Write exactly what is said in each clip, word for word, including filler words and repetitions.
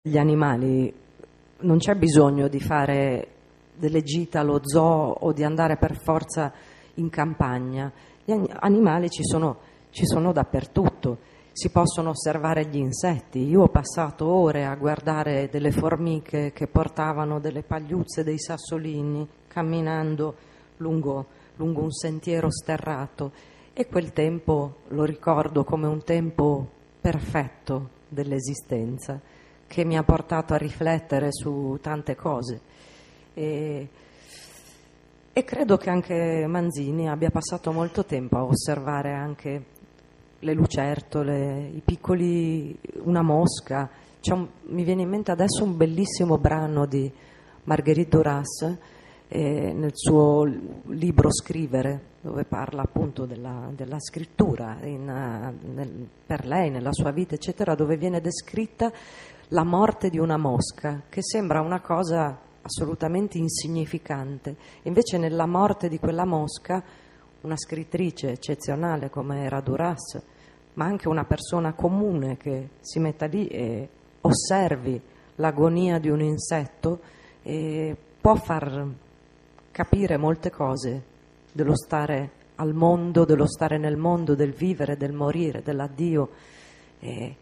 Gli animali, non c'è bisogno di fare delle gite allo zoo o di andare per forza in campagna. Gli animali ci sono, ci sono dappertutto, si possono osservare gli insetti. Io ho passato ore a guardare delle formiche che portavano delle pagliuzze, dei sassolini, camminando lungo, lungo un sentiero sterrato, e quel tempo lo ricordo come un tempo perfetto dell'esistenza, che mi ha portato a riflettere su tante cose. E, e credo che anche Manzini abbia passato molto tempo a osservare anche le lucertole, i piccoli, una mosca. C'è un, mi viene in mente adesso un bellissimo brano di Marguerite Duras eh, nel suo libro Scrivere, dove parla appunto della, della scrittura in, nel, per lei, nella sua vita, eccetera, dove viene descritta la morte di una mosca, che sembra una cosa assolutamente insignificante. Invece nella morte di quella mosca una scrittrice eccezionale come era Duras, ma anche una persona comune che si metta lì e osservi l'agonia di un insetto, e può far capire molte cose dello stare al mondo, dello stare nel mondo, del vivere, del morire, dell'addio. E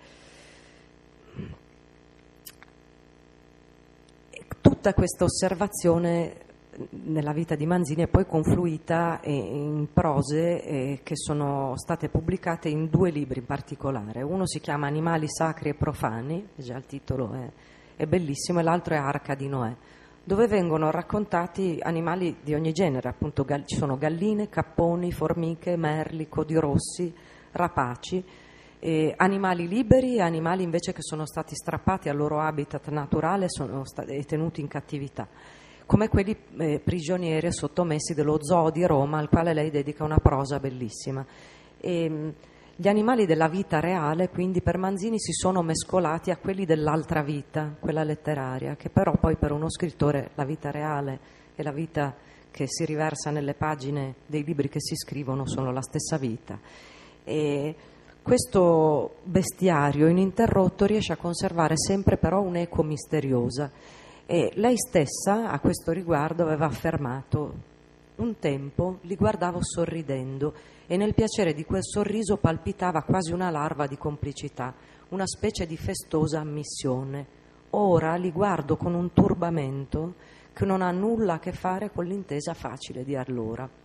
tutta questa osservazione nella vita di Manzini è poi confluita in prose che sono state pubblicate in due libri in particolare. Uno si chiama Animali sacri e profani, già il titolo è, è bellissimo, e l'altro è Arca di Noè, dove vengono raccontati animali di ogni genere, appunto ci sono galline, capponi, formiche, merli, codirossi, rapaci, Eh, animali liberi e animali invece che sono stati strappati al loro habitat naturale sono stati, e tenuti in cattività, come quelli eh, prigionieri e sottomessi dello zoo di Roma, al quale lei dedica una prosa bellissima. E, mh, gli animali della vita reale quindi per Manzini si sono mescolati a quelli dell'altra vita, quella letteraria, che però poi per uno scrittore la vita reale e la vita che si riversa nelle pagine dei libri che si scrivono sono la stessa vita. E questo bestiario ininterrotto riesce a conservare sempre però un'eco misteriosa, e lei stessa a questo riguardo aveva affermato: un tempo li guardavo sorridendo e nel piacere di quel sorriso palpitava quasi una larva di complicità, una specie di festosa ammissione. Ora li guardo con un turbamento che non ha nulla a che fare con l'intesa facile di allora.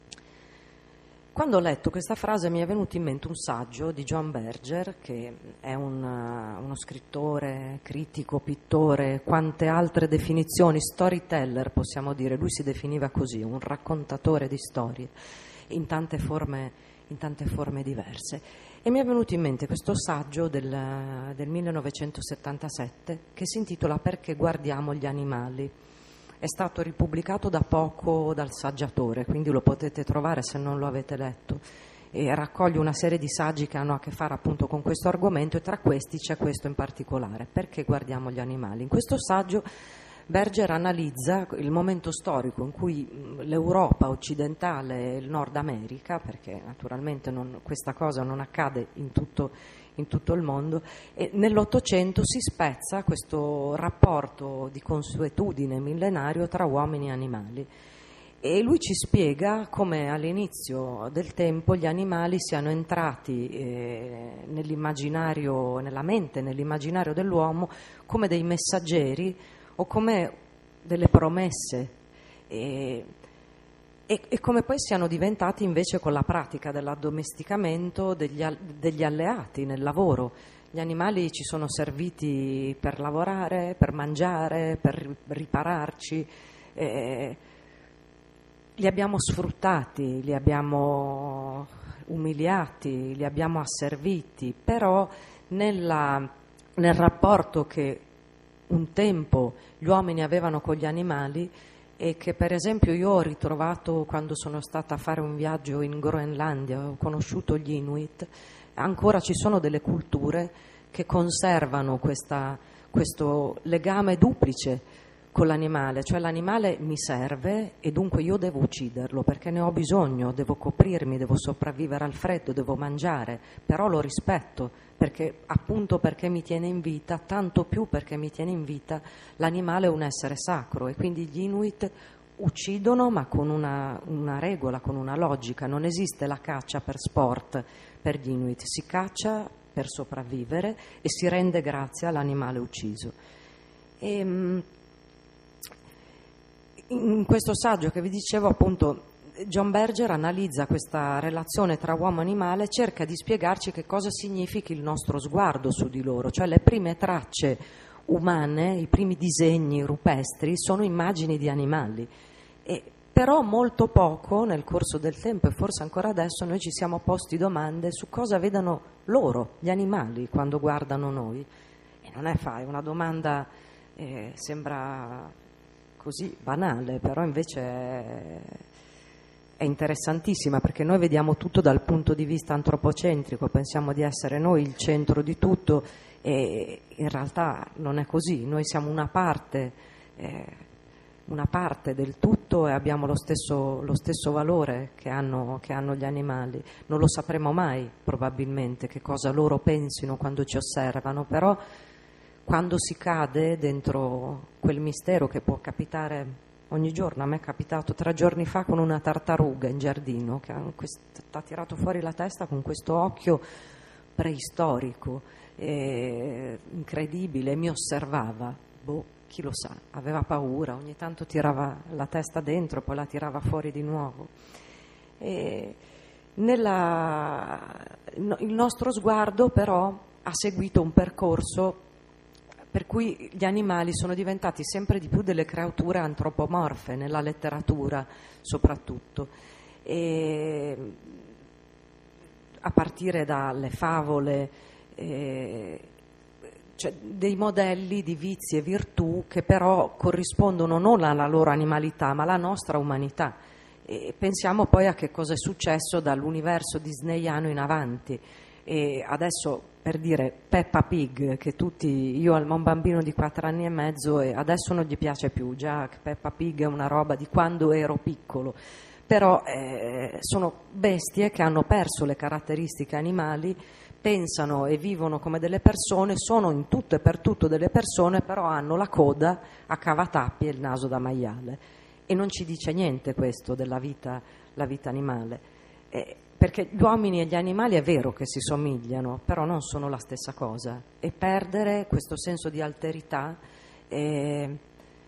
Quando ho letto questa frase mi è venuto in mente un saggio di John Berger, che è un, uno scrittore, critico, pittore, quante altre definizioni, storyteller possiamo dire, lui si definiva così, un raccontatore di storie in tante forme, in tante forme diverse. E mi è venuto in mente questo saggio del, del millenovecentosettantasette che si intitola Perché guardiamo gli animali. È stato ripubblicato da poco dal Saggiatore, quindi lo potete trovare se non lo avete letto, e raccoglie una serie di saggi che hanno a che fare appunto con questo argomento, e tra questi c'è questo in particolare: perché guardiamo gli animali. In questo saggio Berger analizza il momento storico in cui l'Europa occidentale e il Nord America, perché naturalmente non, questa cosa non accade in tutto, in tutto il mondo, e nell'Ottocento si spezza questo rapporto di consuetudine millenario tra uomini e animali, e lui ci spiega come all'inizio del tempo gli animali siano entrati eh, nell'immaginario, nella mente, nell'immaginario dell'uomo come dei messaggeri o come delle promesse, e, e, e come poi siano diventati invece con la pratica dell'addomesticamento degli, degli alleati nel lavoro. Gli animali ci sono serviti per lavorare, per mangiare, per ripararci, eh, li abbiamo sfruttati, li abbiamo umiliati, li abbiamo asserviti, però nella, nel rapporto che un tempo gli uomini avevano con gli animali, e che per esempio io ho ritrovato quando sono stata a fare un viaggio in Groenlandia, ho conosciuto gli Inuit. Ancora ci sono delle culture che conservano questa, questo legame duplice con l'animale, cioè l'animale mi serve e dunque io devo ucciderlo perché ne ho bisogno, devo coprirmi, devo sopravvivere al freddo, devo mangiare, però lo rispetto perché appunto perché mi tiene in vita, tanto più perché mi tiene in vita, l'animale è un essere sacro e quindi gli Inuit uccidono ma con una, una regola, con una logica, non esiste la caccia per sport per gli Inuit, si caccia per sopravvivere e si rende grazie all'animale ucciso. E, in questo saggio che vi dicevo appunto John Berger analizza questa relazione tra uomo e animale, cerca di spiegarci che cosa significhi il nostro sguardo su di loro, cioè le prime tracce umane, i primi disegni rupestri sono immagini di animali, e, però molto poco nel corso del tempo e forse ancora adesso noi ci siamo posti domande su cosa vedano loro, gli animali, quando guardano noi. E non è fa, è una domanda, eh, sembra così banale, però invece è, è interessantissima perché noi vediamo tutto dal punto di vista antropocentrico, pensiamo di essere noi il centro di tutto e in realtà non è così, noi siamo una parte, eh, una parte del tutto e abbiamo lo stesso, lo stesso valore che hanno, che hanno gli animali. Non lo sapremo mai probabilmente che cosa loro pensino quando ci osservano, però quando si cade dentro quel mistero che può capitare ogni giorno, a me è capitato tre giorni fa con una tartaruga in giardino che ha, quest- ha tirato fuori la testa con questo occhio preistorico, eh, incredibile, mi osservava, boh, chi lo sa, aveva paura, ogni tanto tirava la testa dentro, poi la tirava fuori di nuovo. E nella, il nostro sguardo però ha seguito un percorso per cui gli animali sono diventati sempre di più delle creature antropomorfe, nella letteratura soprattutto, e a partire dalle favole, eh, cioè dei modelli di vizi e virtù che però corrispondono non alla loro animalità ma alla nostra umanità. E pensiamo poi a che cosa è successo dall'universo disneyano in avanti. E adesso, per dire, Peppa Pig, che tutti, io ho un bambino di quattro anni e mezzo e adesso non gli piace più, già che Peppa Pig è una roba di quando ero piccolo, però eh, sono bestie che hanno perso le caratteristiche animali, pensano e vivono come delle persone, sono in tutto e per tutto delle persone, però hanno la coda a cavatappi e il naso da maiale. E non ci dice niente questo della vita, la vita animale. Eh, perché gli uomini e gli animali è vero che si somigliano, però non sono la stessa cosa, e perdere questo senso di alterità eh,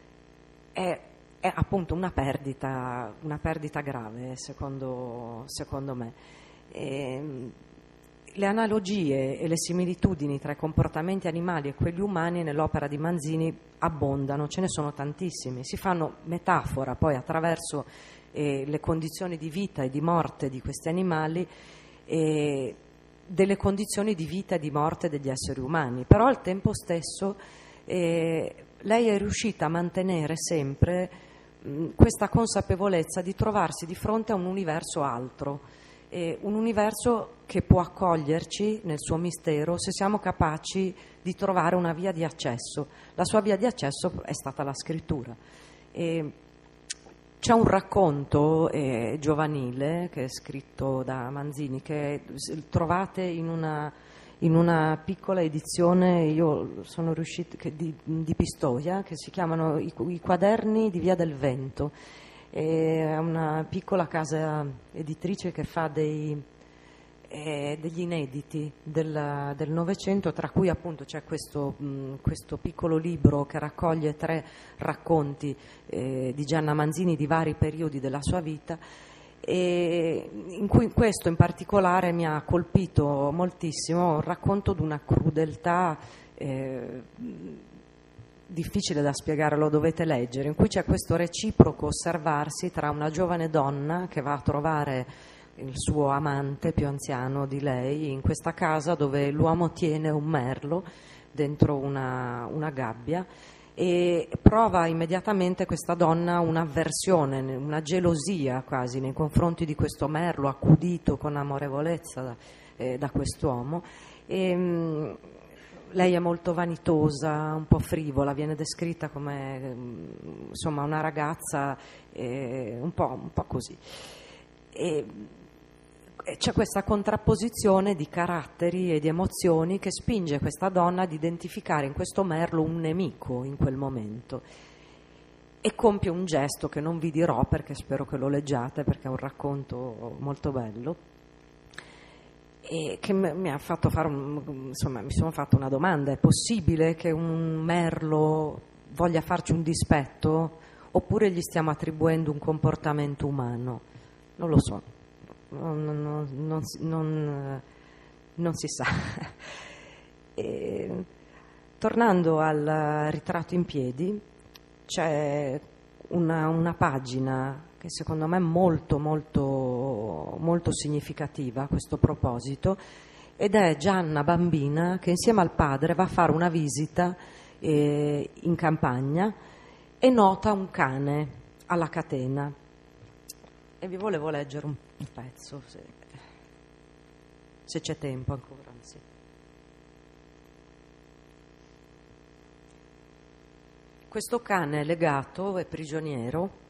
è, è appunto una perdita, una perdita grave secondo, secondo me. E, le analogie e le similitudini tra i comportamenti animali e quelli umani nell'opera di Manzini abbondano, ce ne sono tantissimi, si fanno metafora poi attraverso e le condizioni di vita e di morte di questi animali e delle condizioni di vita e di morte degli esseri umani, però al tempo stesso eh, lei è riuscita a mantenere sempre mh, questa consapevolezza di trovarsi di fronte a un universo altro, eh, un universo che può accoglierci nel suo mistero se siamo capaci di trovare una via di accesso. La sua via di accesso è stata la scrittura. E, c'è un racconto eh, giovanile che è scritto da Manzini che trovate in una, in una piccola edizione, io sono riuscita, che, di, di Pistoia, che si chiamano I, I quaderni di Via del Vento. È una piccola casa editrice che fa dei, eh, degli inediti del, del Novecento, tra cui appunto c'è questo, mh, questo piccolo libro che raccoglie tre racconti eh, di Gianna Manzini di vari periodi della sua vita, e in cui questo in particolare mi ha colpito moltissimo, un racconto di una crudeltà eh, difficile da spiegare, lo dovete leggere, in cui c'è questo reciproco osservarsi tra una giovane donna che va a trovare il suo amante più anziano di lei in questa casa dove l'uomo tiene un merlo dentro una, una gabbia, e prova immediatamente questa donna un'avversione, una gelosia quasi nei confronti di questo merlo accudito con amorevolezza da, eh, da quest'uomo. E, lei è molto vanitosa, un po' frivola, viene descritta come insomma una ragazza eh, un po', un po' così. E c'è questa contrapposizione di caratteri e di emozioni che spinge questa donna ad identificare in questo merlo un nemico in quel momento, e compie un gesto che non vi dirò perché spero che lo leggiate, perché è un racconto molto bello, e che mi ha fatto fare un, insomma mi sono fatta una domanda: è possibile che un merlo voglia farci un dispetto, oppure gli stiamo attribuendo un comportamento umano? Non lo so, non, non, non, non, non si sa. E, tornando al ritratto in piedi, c'è una, una pagina che secondo me è molto molto molto significativa a questo proposito, ed è Gianna bambina che insieme al padre va a fare una visita eh, in campagna e nota un cane alla catena, e vi volevo leggere un, un pezzo se, se c'è tempo ancora. Sì. Questo cane è legato, è prigioniero,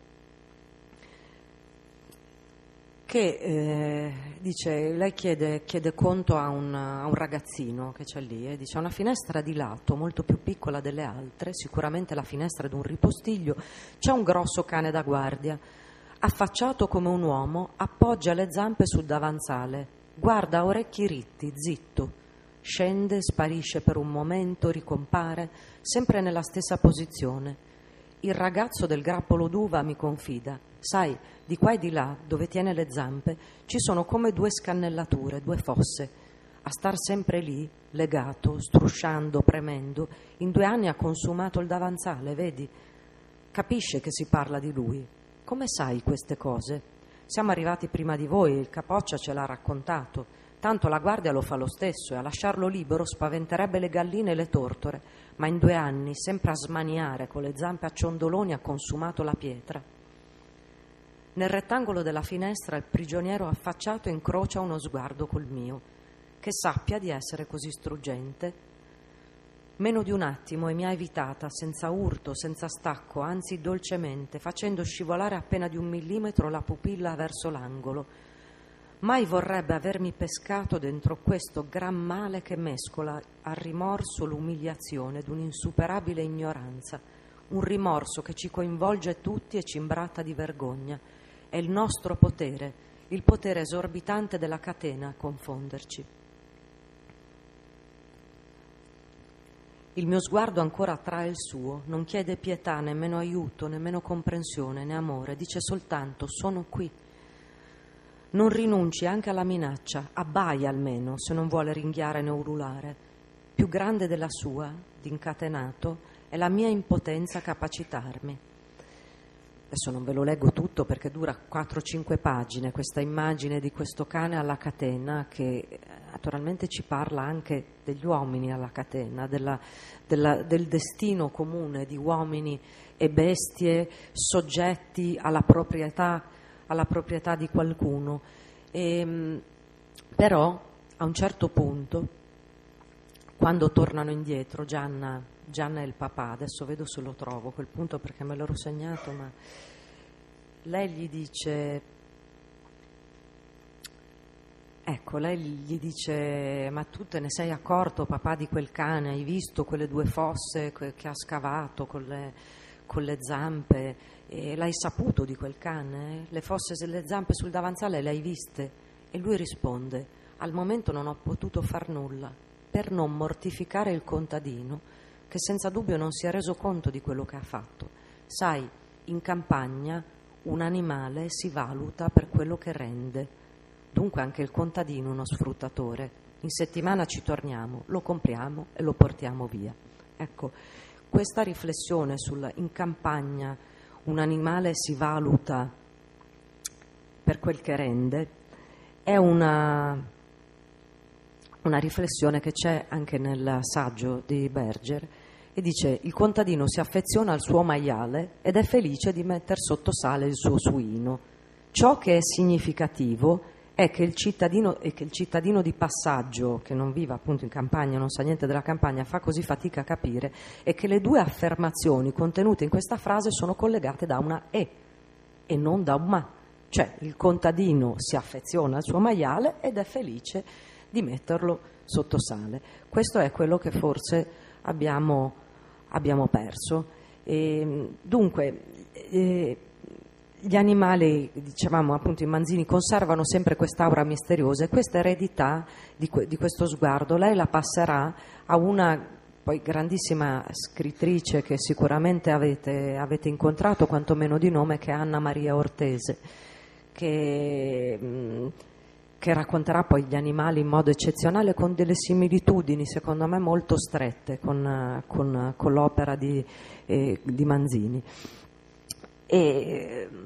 che eh, dice, lei chiede, chiede conto a un, a un ragazzino che c'è lì, e dice: una finestra di lato molto più piccola delle altre, sicuramente la finestra di un ripostiglio, c'è un grosso cane da guardia, affacciato come un uomo, appoggia le zampe sul davanzale, guarda a orecchi ritti, zitto, scende, sparisce per un momento, ricompare, sempre nella stessa posizione. Il ragazzo del grappolo d'uva mi confida: sai, di qua e di là, dove tiene le zampe, ci sono come due scannellature, due fosse. A star sempre lì, legato, strusciando, premendo, in due anni ha consumato il davanzale, vedi? Capisce che si parla di lui. Come sai queste cose? Siamo arrivati prima di voi, il capoccia ce l'ha raccontato. Tanto la guardia lo fa lo stesso, e a lasciarlo libero spaventerebbe le galline e le tortore, ma in due anni, sempre a smaniare, con le zampe a ciondoloni, ha consumato la pietra. Nel rettangolo della finestra il prigioniero affacciato incrocia uno sguardo col mio. Che sappia di essere così struggente. Meno di un attimo e mi ha evitata, senza urto, senza stacco, anzi dolcemente, facendo scivolare appena di un millimetro la pupilla verso l'angolo. Mai vorrebbe avermi pescato dentro questo gran male che mescola al rimorso l'umiliazione d'un'insuperabile ignoranza, un rimorso che ci coinvolge tutti e ci imbratta di vergogna. È il nostro potere, il potere esorbitante della catena a confonderci. Il mio sguardo ancora attrae il suo, non chiede pietà, nemmeno aiuto, nemmeno comprensione, né amore, dice soltanto: sono qui. Non rinunci anche alla minaccia, abbaia almeno, se non vuole ringhiare né ululare. Più grande della sua, d'incatenato, è la mia impotenza a capacitarmi. Adesso non ve lo leggo tutto perché dura quattro cinque pagine, questa immagine di questo cane alla catena, che naturalmente ci parla anche degli uomini alla catena, della, della, del destino comune di uomini e bestie soggetti alla proprietà, alla proprietà di qualcuno. E, però a un certo punto, quando tornano indietro, Gianna, Gianna e il papà, adesso vedo se lo trovo quel punto perché me l'ero segnato, ma lei gli dice, ecco, lei gli dice: ma tu te ne sei accorto, papà, di quel cane? Hai visto quelle due fosse che ha scavato con le, con le zampe? E l'hai saputo di quel cane? Le fosse e le zampe sul davanzale le hai viste? E lui risponde: al momento non ho potuto far nulla per non mortificare il contadino, che senza dubbio non si è reso conto di quello che ha fatto. Sai, in campagna un animale si valuta per quello che rende, dunque anche il contadino uno sfruttatore. In settimana ci torniamo, lo compriamo e lo portiamo via. Ecco, questa riflessione sul in campagna un animale si valuta per quel che rende è una, una riflessione che c'è anche nel saggio di Berger, e dice: il contadino si affeziona al suo maiale ed è felice di metter sotto sale il suo suino. Ciò che è significativo è che il cittadino, e che il cittadino di passaggio, che non vive appunto in campagna, non sa niente della campagna, fa così fatica a capire, è che le due affermazioni contenute in questa frase sono collegate da una E e non da un ma. Cioè il contadino si affeziona al suo maiale ed è felice di metterlo sotto sale. Questo è quello che forse abbiamo, abbiamo perso. E, dunque, eh, gli animali, dicevamo appunto i Manzini, conservano sempre quest'aura misteriosa e questa eredità di, que- di questo sguardo lei la passerà a una poi grandissima scrittrice che sicuramente avete, avete incontrato, quantomeno di nome, che è Anna Maria Ortese, che, che racconterà poi gli animali in modo eccezionale con delle similitudini secondo me molto strette con, con, con l'opera di, eh, di Manzini. E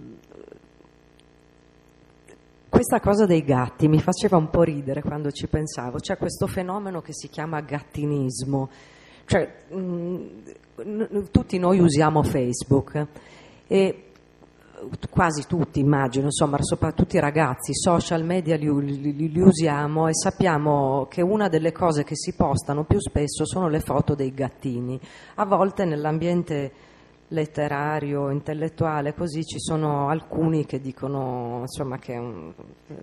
questa cosa dei gatti mi faceva un po' ridere quando ci pensavo. C'è questo fenomeno che si chiama gattinismo, cioè mh, tutti noi usiamo Facebook e quasi tutti, immagino, insomma, soprattutto i ragazzi, social media li, li, li usiamo e sappiamo che una delle cose che si postano più spesso sono le foto dei gattini. A volte nell'ambiente letterario, intellettuale, così ci sono alcuni che dicono, insomma, che um,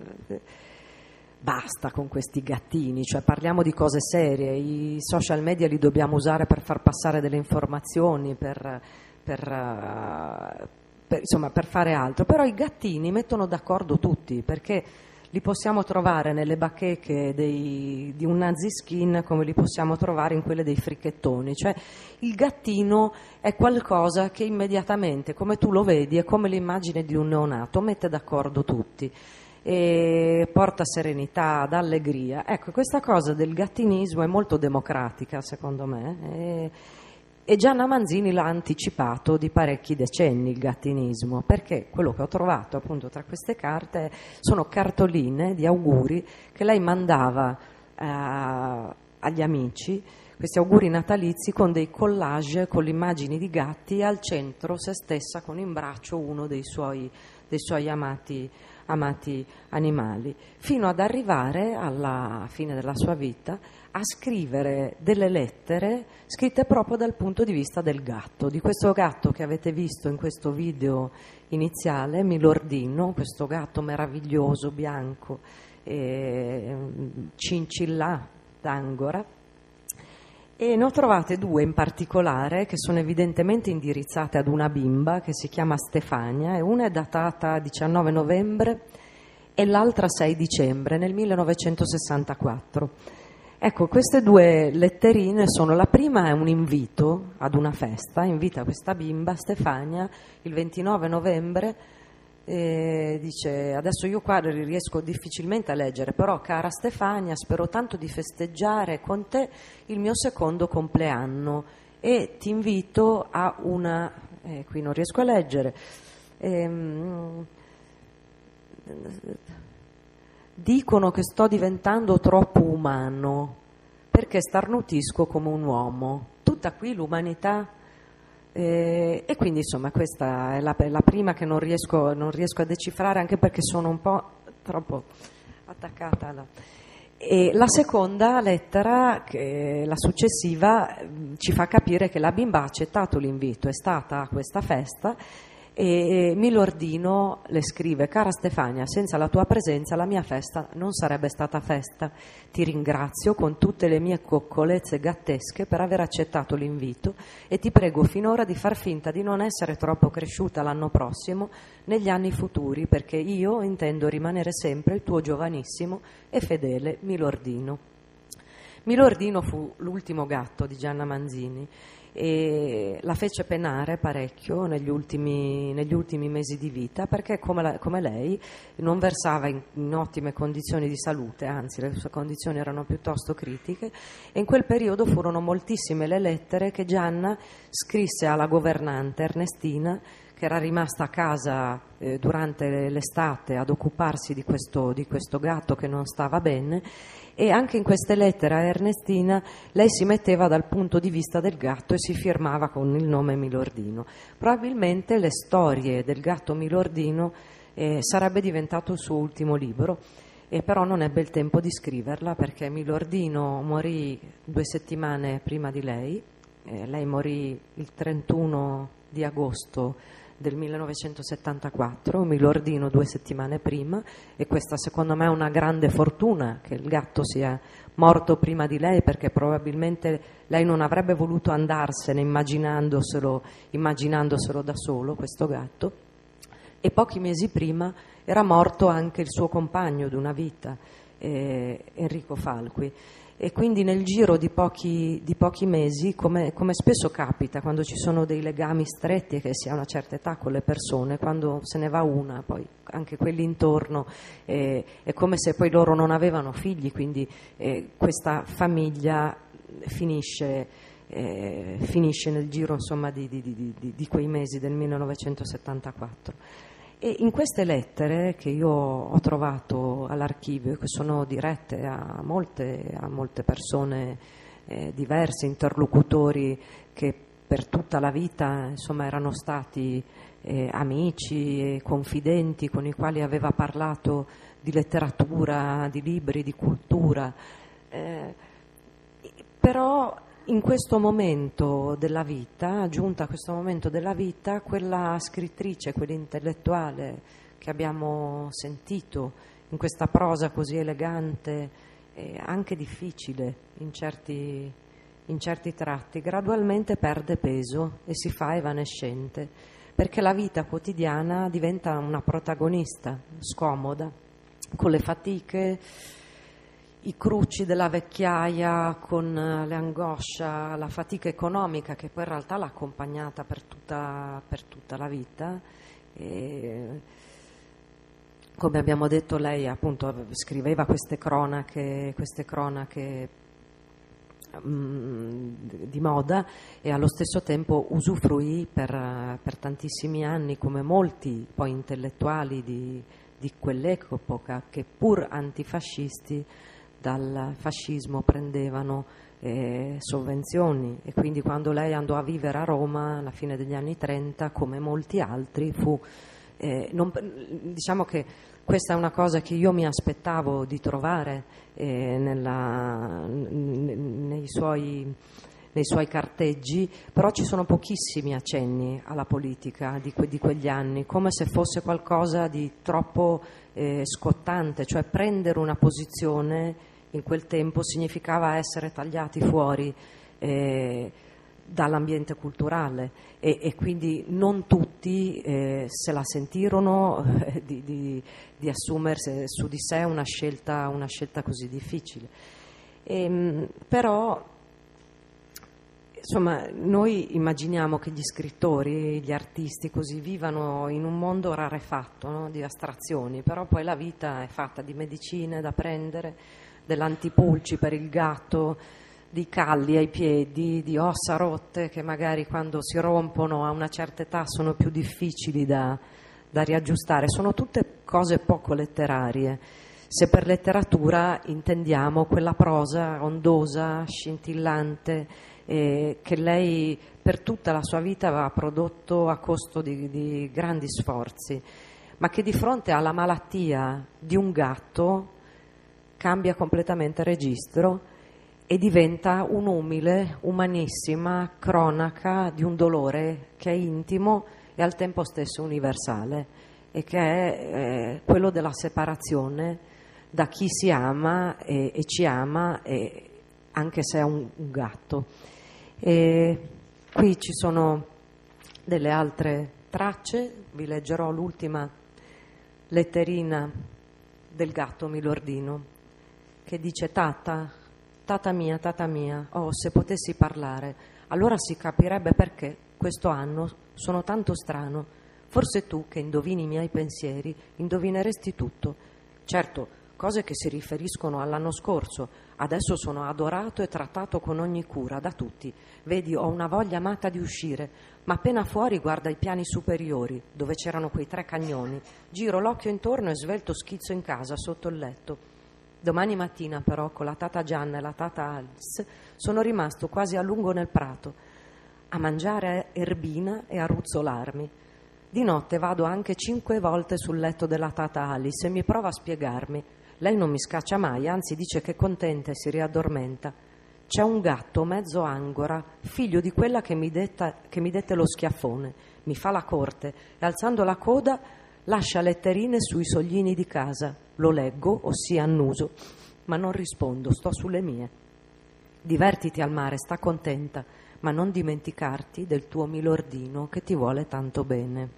basta con questi gattini, cioè parliamo di cose serie, i social media li dobbiamo usare per far passare delle informazioni, per, per, uh, per, insomma, per fare altro, però i gattini mettono d'accordo tutti, perché li possiamo trovare nelle bacheche dei, di un naziskin come li possiamo trovare in quelle dei fricchettoni, cioè il gattino è qualcosa che immediatamente, come tu lo vedi, è come l'immagine di un neonato, mette d'accordo tutti e porta serenità, dà allegria. Ecco, questa cosa del gattinismo è molto democratica secondo me e, e Gianna Manzini l'ha anticipato di parecchi decenni il gattinismo, perché quello che ho trovato appunto tra queste carte sono cartoline di auguri che lei mandava eh, agli amici, questi auguri natalizi con dei collage con le immagini di gatti e al centro se stessa con in braccio uno dei suoi, dei suoi amati, amati animali, fino ad arrivare alla fine della sua vita a scrivere delle lettere scritte proprio dal punto di vista del gatto, di questo gatto che avete visto in questo video iniziale, Milordino, questo gatto meraviglioso, bianco, eh, cincillà d'Angora. E ne ho trovate due in particolare che sono evidentemente indirizzate ad una bimba che si chiama Stefania e una è datata diciannove novembre e l'altra sei dicembre nel millenovecentosessantaquattro. Ecco, queste due letterine sono, la prima è un invito ad una festa, invita questa bimba Stefania il ventinove novembre. E dice, adesso io qua riesco difficilmente a leggere, però cara Stefania, spero tanto di festeggiare con te il mio secondo compleanno e ti invito a una, eh, qui non riesco a leggere, ehm, dicono che sto diventando troppo umano perché starnutisco come un uomo, tutta qui l'umanità. Eh, e quindi insomma questa è la, la prima che non riesco, non riesco a decifrare, anche perché sono un po' troppo attaccata alla... E la seconda lettera, che la successiva, ci fa capire che la bimba ha accettato l'invito, è stata a questa festa e Milordino le scrive: cara Stefania, senza la tua presenza la mia festa non sarebbe stata festa. Ti ringrazio con tutte le mie coccolezze gattesche per aver accettato l'invito e ti prego finora di far finta di non essere troppo cresciuta l'anno prossimo negli anni futuri, perché io intendo rimanere sempre il tuo giovanissimo e fedele Milordino. Milordino fu l'ultimo gatto di Gianna Manzini e la fece penare parecchio negli ultimi, negli ultimi mesi di vita, perché come, la, come lei non versava in, in ottime condizioni di salute, anzi le sue condizioni erano piuttosto critiche, e in quel periodo furono moltissime le lettere che Gianna scrisse alla governante Ernestina, che era rimasta a casa eh, durante l'estate ad occuparsi di questo, di questo gatto che non stava bene, e anche in queste lettere a Ernestina lei si metteva dal punto di vista del gatto e si firmava con il nome Milordino. Probabilmente le storie del gatto Milordino eh, sarebbe diventato il suo ultimo libro, e però non ebbe il tempo di scriverla perché Milordino morì due settimane prima di lei. Eh, lei morì il trentuno di agosto del millenovecentosettantaquattro, Milordino due settimane prima, e questa secondo me è una grande fortuna che il gatto sia morto prima di lei, perché probabilmente lei non avrebbe voluto andarsene immaginandoselo, immaginandoselo da solo, questo gatto. E pochi mesi prima era morto anche il suo compagno di una vita, eh, Enrico Falqui. E quindi nel giro di pochi, di pochi mesi, come, come spesso capita quando ci sono dei legami stretti e che si ha una certa età con le persone, quando se ne va una, poi anche quelli intorno, eh, è come se poi loro non avevano figli, quindi eh, questa famiglia finisce, eh, finisce nel giro, insomma, di, di, di, di, di quei mesi del millenovecentosettantaquattro. E in queste lettere che io ho trovato all'archivio, che sono dirette a molte, a molte persone eh, diverse, interlocutori che per tutta la vita, insomma, erano stati eh, amici e confidenti con i quali aveva parlato di letteratura, di libri, di cultura, eh, però in questo momento della vita, giunta a questo momento della vita, quella scrittrice, quell'intellettuale che abbiamo sentito in questa prosa così elegante e anche difficile in certi, in certi tratti, gradualmente perde peso e si fa evanescente, perché la vita quotidiana diventa una protagonista scomoda, con le fatiche, i crucci della vecchiaia, con le angoscia, la fatica economica che poi in realtà l'ha accompagnata per tutta, per tutta la vita. E, come abbiamo detto, lei appunto scriveva queste cronache, queste cronache mh, di moda, e allo stesso tempo usufruì per, per tantissimi anni, come molti poi intellettuali di, di quell'epoca, che pur antifascisti dal fascismo prendevano eh, sovvenzioni, e quindi quando lei andò a vivere a Roma alla fine degli anni trenta, come molti altri, fu eh, non, diciamo che questa è una cosa che io mi aspettavo di trovare eh, nella, nei suoi nei suoi carteggi, però ci sono pochissimi accenni alla politica di, que- di quegli anni, come se fosse qualcosa di troppo eh, scottante, cioè prendere una posizione in quel tempo significava essere tagliati fuori eh, dall'ambiente culturale, e, e quindi non tutti eh, se la sentirono eh, di, di, di assumersi su di sé una scelta, una scelta così difficile. E, però insomma, noi immaginiamo che gli scrittori, gli artisti così vivano in un mondo rarefatto, no? Di astrazioni, però poi la vita è fatta di medicine da prendere, dell'antipulci per il gatto, di calli ai piedi, di ossa rotte che magari quando si rompono a una certa età sono più difficili da, da riaggiustare. Sono tutte cose poco letterarie, se per letteratura intendiamo quella prosa ondosa, scintillante, Eh, che lei per tutta la sua vita aveva prodotto a costo di, di grandi sforzi, ma che di fronte alla malattia di un gatto cambia completamente registro e diventa un'umile, umanissima cronaca di un dolore che è intimo e al tempo stesso universale, e che è eh, quello della separazione da chi si ama e, e ci ama, e, anche se è un, un gatto. E qui ci sono delle altre tracce, vi leggerò l'ultima letterina del gatto Milordino, che dice: Tata, tata mia, tata mia, oh, se potessi parlare, allora si capirebbe perché questo anno sono tanto strano. Forse tu, che indovini i miei pensieri, indovineresti tutto. Certo, cose che si riferiscono all'anno scorso. Adesso sono adorato e trattato con ogni cura da tutti. Vedi, ho una voglia matta di uscire, ma appena fuori guarda i piani superiori, dove c'erano quei tre cagnoni. Giro l'occhio intorno e svelto schizzo in casa, sotto il letto. Domani mattina, però, con la tata Gianna e la tata Alice, sono rimasto quasi a lungo nel prato, a mangiare erbina e a ruzzolarmi. Di notte vado anche cinque volte sul letto della tata Alice e mi provo a spiegarmi. Lei non mi scaccia mai, anzi dice che è contenta e si riaddormenta. C'è un gatto mezzo angora, figlio di quella che mi, detta, che mi dette lo schiaffone. Mi fa la corte e alzando la coda lascia letterine sui soglini di casa. Lo leggo, ossia annuso, ma non rispondo, sto sulle mie. Divertiti al mare, sta contenta, ma non dimenticarti del tuo milordino che ti vuole tanto bene.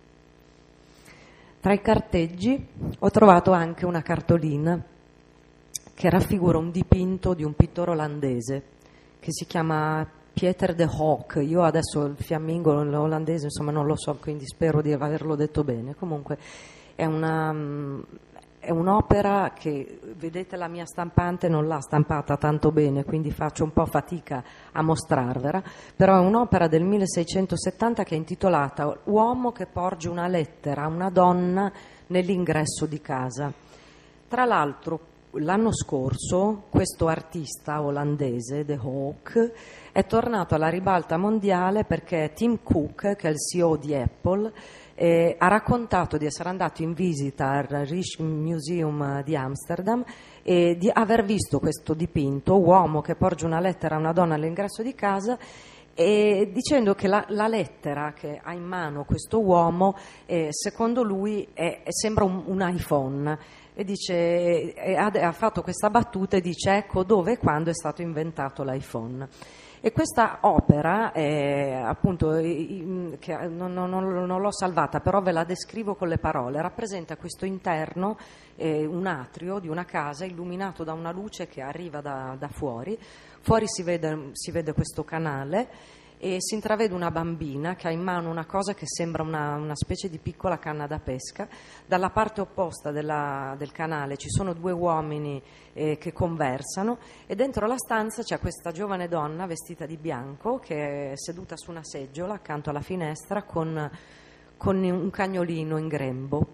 Tra i carteggi ho trovato anche una cartolina che raffigura un dipinto di un pittore olandese che si chiama Pieter de Hoek. Io adesso il fiammingo olandese insomma non lo so, quindi spero di averlo detto bene. Comunque è una, è un'opera che, vedete, la mia stampante non l'ha stampata tanto bene, quindi faccio un po' fatica a mostrarvela, però è un'opera del milleseicentosettanta che è intitolata Uomo che porge una lettera a una donna nell'ingresso di casa. Tra l'altro l'anno scorso questo artista olandese, De Hoek, è tornato alla ribalta mondiale perché Tim Cook, che è il C E O di Apple, eh, ha raccontato di essere andato in visita al Rijksmuseum di Amsterdam e di aver visto questo dipinto, uomo che porge una lettera a una donna all'ingresso di casa, e dicendo che la, la lettera che ha in mano questo uomo, eh, secondo lui, è, è, sembra un, un iPhone. E dice, e ha, ha fatto questa battuta e dice: ecco dove e quando è stato inventato l'iPhone. E questa opera, è, appunto, che non, non, non l'ho salvata, però ve la descrivo con le parole, rappresenta questo interno, eh, un atrio di una casa illuminato da una luce che arriva da, da fuori. Fuori si vede, si vede questo canale e si intravede una bambina che ha in mano una cosa che sembra una, una specie di piccola canna da pesca. Dalla parte opposta della, del canale ci sono due uomini eh, che conversano e dentro la stanza c'è questa giovane donna vestita di bianco che è seduta su una seggiola accanto alla finestra con, con un cagnolino in grembo.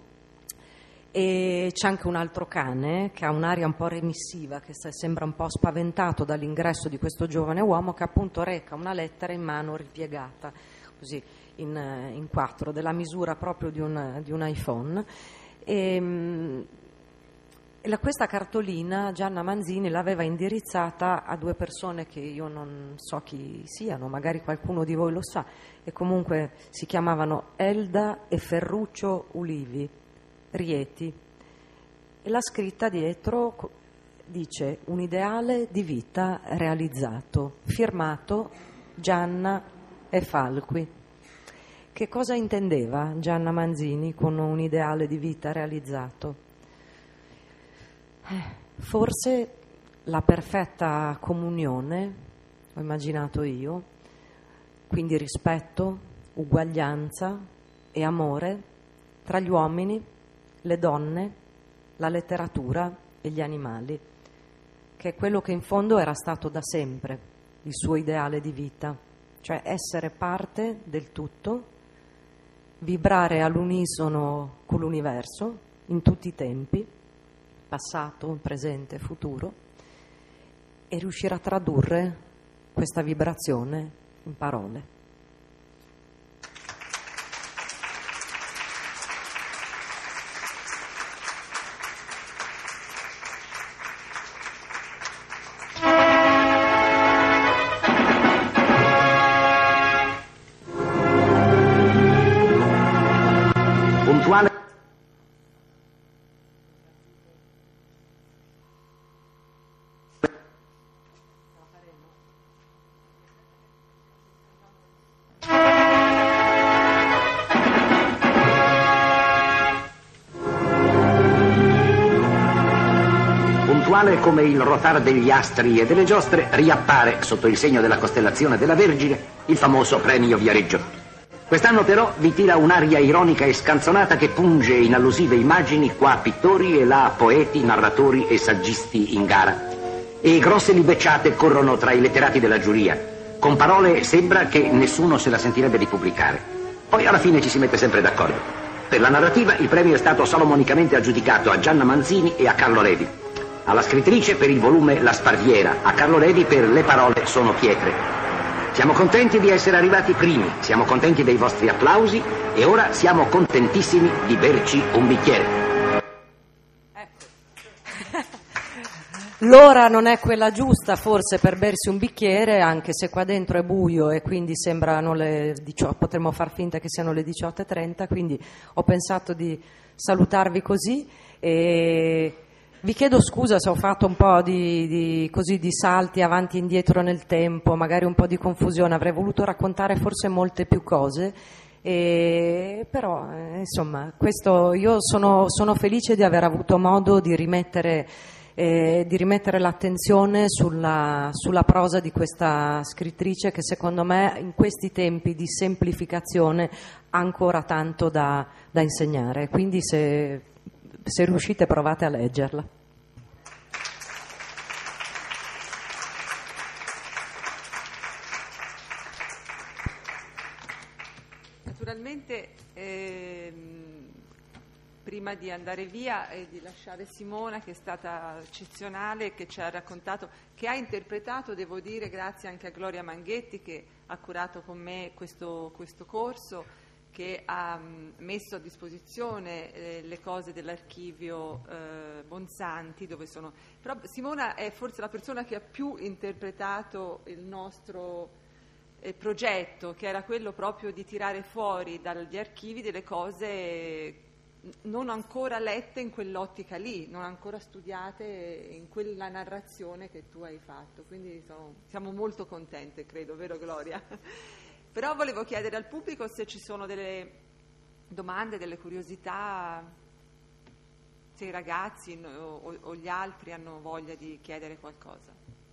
E c'è anche un altro cane che ha un'aria un po' remissiva, che sembra un po' spaventato dall'ingresso di questo giovane uomo, che appunto reca una lettera in mano ripiegata così in, in quattro, della misura proprio di un, di un iPhone. E, e la, questa cartolina Gianna Manzini l'aveva indirizzata a due persone che io non so chi siano, magari qualcuno di voi lo sa, e comunque si chiamavano Elda e Ferruccio Ulivi Rieti, e la scritta dietro dice: un ideale di vita realizzato, firmato Gianna e Falqui. Che cosa intendeva Gianna Manzini con un ideale di vita realizzato? Eh, forse la perfetta comunione, ho immaginato io, quindi rispetto, uguaglianza e amore tra gli uomini, le donne, la letteratura e gli animali, che è quello che in fondo era stato da sempre il suo ideale di vita, cioè essere parte del tutto, vibrare all'unisono con l'universo in tutti i tempi, passato, presente, futuro, e riuscire a tradurre questa vibrazione in parole. Come il rotare degli astri e delle giostre, riappare sotto il segno della costellazione della Vergine il famoso premio Viareggio. Quest'anno però vi tira un'aria ironica e scanzonata che punge in allusive immagini qua pittori e là poeti, narratori e saggisti in gara. E grosse libecciate corrono tra i letterati della giuria, con parole sembra che nessuno se la sentirebbe di pubblicare. Poi alla fine ci si mette sempre d'accordo. Per la narrativa il premio è stato salomonicamente aggiudicato a Gianna Manzini e a Carlo Levi. Alla scrittrice per il volume La Sparviera, a Carlo Levi per Le parole sono pietre. Siamo contenti di essere arrivati primi, siamo contenti dei vostri applausi e ora siamo contentissimi di berci un bicchiere. Ecco. l'ora non è quella giusta forse per bersi un bicchiere, anche se qua dentro è buio e quindi sembrano le diciotto, potremmo far finta che siano le diciotto e trenta, quindi ho pensato di salutarvi così e vi chiedo scusa se ho fatto un po' di, di, così, di salti avanti e indietro nel tempo, magari un po' di confusione, avrei voluto raccontare forse molte più cose. E però eh, insomma questo, io sono, sono felice di aver avuto modo di rimettere, eh, di rimettere l'attenzione sulla, sulla prosa di questa scrittrice che secondo me in questi tempi di semplificazione ha ancora tanto da, da insegnare, quindi se, se riuscite provate a leggerla. Naturalmente ehm, prima di andare via e di lasciare Simona, che è stata eccezionale, che ci ha raccontato, che ha interpretato, devo dire, grazie anche a Gloria Manghetti che ha curato con me questo, questo corso, che ha mh, messo a disposizione eh, le cose dell'archivio eh, Bonsanti, dove sono. Però Simona è forse la persona che ha più interpretato il nostro progetto, che era quello proprio di tirare fuori dagli archivi delle cose non ancora lette in quell'ottica lì, non ancora studiate in quella narrazione che tu hai fatto, quindi sono, siamo molto contente, credo, vero Gloria? Però volevo chiedere al pubblico se ci sono delle domande, delle curiosità, se i ragazzi o, o gli altri hanno voglia di chiedere qualcosa.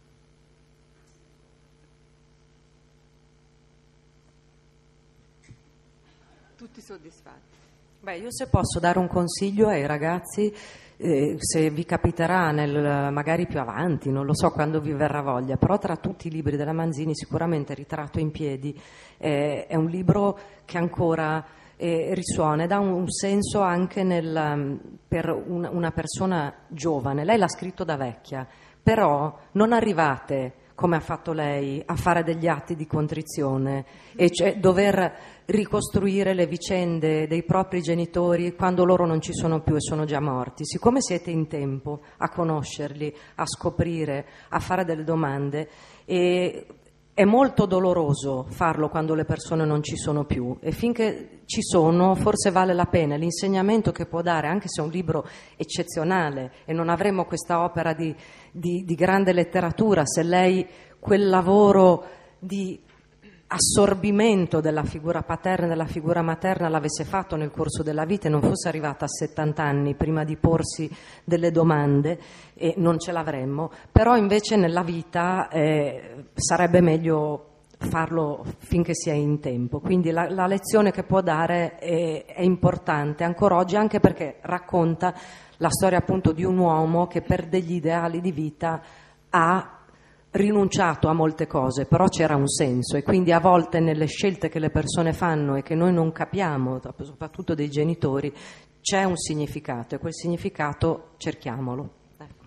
Tutti soddisfatti. Beh, io se posso dare un consiglio ai ragazzi, eh, se vi capiterà nel, magari più avanti, non lo so quando vi verrà voglia, però tra tutti i libri della Manzini sicuramente Ritratto in piedi eh, è un libro che ancora eh, risuona e dà un, un senso anche nel, per un, una persona giovane. Lei l'ha scritto da vecchia, però non arrivate come ha fatto lei, a fare degli atti di contrizione e cioè dover ricostruire le vicende dei propri genitori quando loro non ci sono più e sono già morti. Siccome siete in tempo a conoscerli, a scoprire, a fare delle domande, e è molto doloroso farlo quando le persone non ci sono più e finché ci sono forse vale la pena. L'insegnamento che può dare, anche se è un libro eccezionale e non avremo questa opera di, di, di grande letteratura se lei quel lavoro di assorbimento della figura paterna e della figura materna l'avesse fatto nel corso della vita e non fosse arrivata a settanta anni prima di porsi delle domande, e non ce l'avremmo, però invece nella vita eh, sarebbe meglio farlo finché si è in tempo, quindi la, la lezione che può dare è, è importante ancora oggi, anche perché racconta la storia appunto di un uomo che per degli ideali di vita ha rinunciato a molte cose, però c'era un senso, e quindi a volte nelle scelte che le persone fanno e che noi non capiamo, soprattutto dei genitori, c'è un significato e quel significato cerchiamolo. Ecco.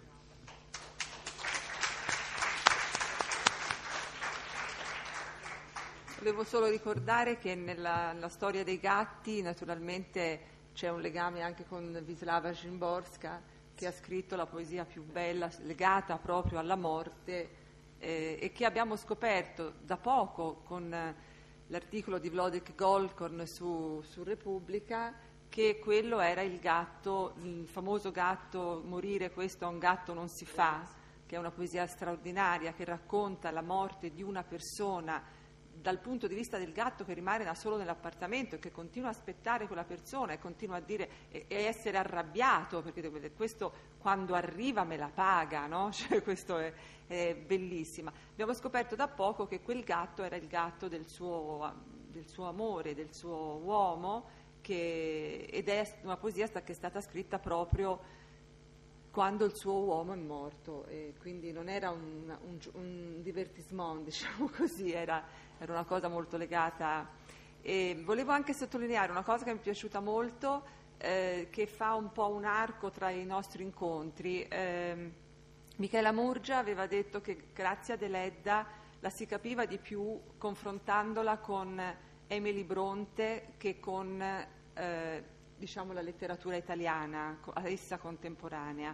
Volevo solo ricordare che nella, nella storia dei gatti naturalmente c'è un legame anche con Wisława Szymborska, che ha scritto la poesia più bella legata proprio alla morte, Eh, e che abbiamo scoperto da poco con eh, l'articolo di Wlodek Golkorn su, su Repubblica, che quello era il gatto, il famoso gatto Morire questo a un gatto non si fa, che è una poesia straordinaria che racconta la morte di una persona dal punto di vista del gatto che rimane da solo nell'appartamento e che continua a aspettare quella persona e continua a dire e, e essere arrabbiato perché questo quando arriva me la paga, no? Cioè, questo è, è bellissima. Abbiamo scoperto da poco che quel gatto era il gatto del suo, del suo amore, del suo uomo, che, ed è una poesia che è stata scritta proprio quando il suo uomo è morto, e quindi non era un, un, un divertissement, diciamo così, era, era una cosa molto legata. E volevo anche sottolineare una cosa che mi è piaciuta molto, eh, che fa un po' un arco tra i nostri incontri. Eh, Michela Murgia aveva detto che grazie ad Eledda la si capiva di più confrontandola con Emily Bronte che con eh, diciamo la letteratura italiana, a essa contemporanea,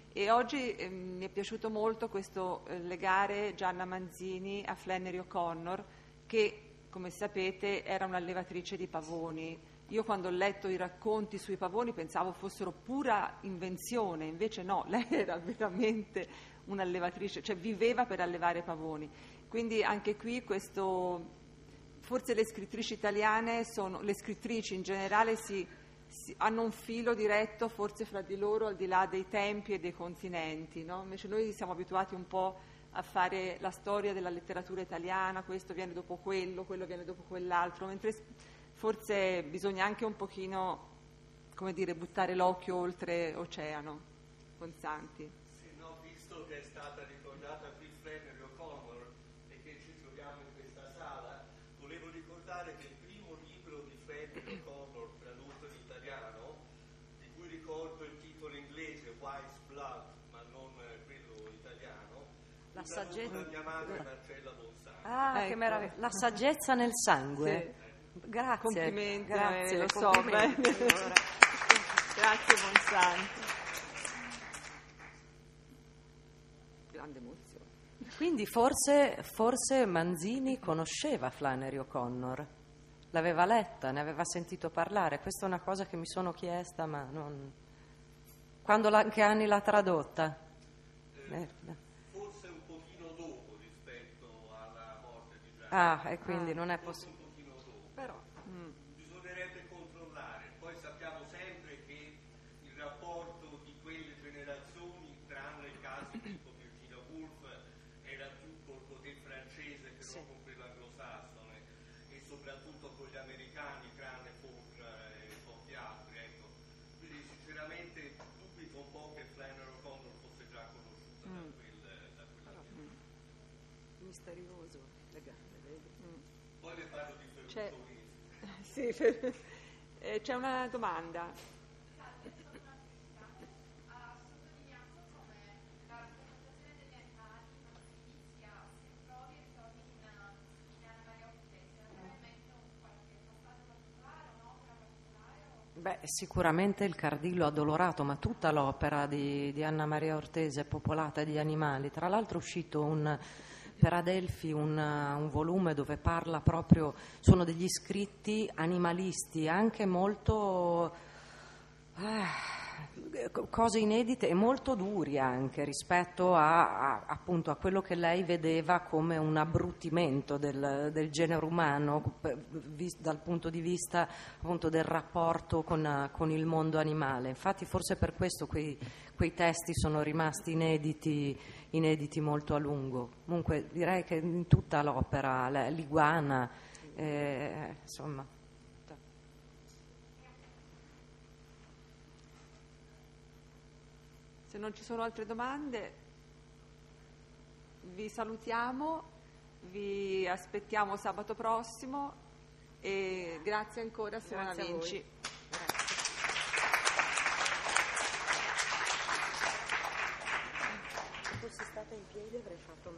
E oggi eh, mi è piaciuto molto questo eh, legare Gianna Manzini a Flannery O'Connor, che, come sapete, era un'allevatrice di pavoni. Io quando ho letto i racconti sui pavoni pensavo fossero pura invenzione, invece no, lei era veramente un'allevatrice, cioè viveva per allevare pavoni. Quindi anche qui questo, forse le scrittrici italiane, sono, le scrittrici in generale si, si, hanno un filo diretto forse fra di loro al di là dei tempi e dei continenti, no? Invece noi siamo abituati un po' a fare la storia della letteratura italiana, questo viene dopo quello, quello viene dopo quell'altro, mentre forse bisogna anche un pochino, come dire, buttare l'occhio oltre oceano. Consanti. Sì, no, visto che è stata ricordata qui Flannery O'Connor e che ci troviamo in questa sala, volevo ricordare che il primo libro di Flannery O'Connor tradotto in italiano, di cui ricordo il titolo inglese Wise Blood, ma non quello italiano, la saggezza da mia madre Marcella Bonsanti. Ah, ecco. Che meraviglia! La saggezza nel sangue. Sì. Grazie. Complimenti, grazie, eh, lo so. complimenti. Beh. Grazie Bonsanti. Grande emozione. Quindi forse, forse Manzini conosceva Flannery O'Connor, l'aveva letta, ne aveva sentito parlare. Questa è una cosa che mi sono chiesta, ma non... Quando la, che anni l'ha tradotta? Eh, forse un pochino dopo rispetto alla morte di Gianni. Ah, e quindi ah, non è forse possibile. un pochino dopo. Però mm. Bisognerebbe controllare. Poi sappiamo sempre che il rapporto di quelle generazioni, tranne il caso tipo Virginia Woolf, era più col potere francese che Sì. non con quello anglosassone, e soprattutto con gli americani, tranne Faulkner e pochi altri. Ecco. Quindi sinceramente dubito un po' che Flannery O'Connor fosse già conosciuta Mm. da quel, da quella Mm. Misterioso legame, vedi? Mm. Poi le parlo di C'è- Ferruccio. Sì, eh, c'è una domanda. Ha sottolineato come la rappresentazione degli animali maschili sia semproni e ritorni in, in Anna Maria Ortese. Aveva in mente un qualche passaggio particolare, un'opera particolare? O... Beh, sicuramente il Cardillo Addolorato, ma tutta l'opera di, di Anna Maria Ortese è popolata di animali. Tra l'altro è uscito un, per Adelphi un, un volume dove parla proprio, sono degli scritti animalisti, anche molto... eh, cose inedite e molto duri anche rispetto a, a, appunto a quello che lei vedeva come un abbrutimento del, del genere umano vis, dal punto di vista appunto del rapporto con, con il mondo animale. Infatti forse per questo quei, quei testi sono rimasti inediti, inediti molto a lungo. Comunque direi che in tutta l'opera, la, l'iguana, eh, insomma... Se non ci sono altre domande, vi salutiamo, vi aspettiamo sabato prossimo e grazie ancora Simona Grazie a voi. Vinci. Se fossi stata in piedi avrei fatto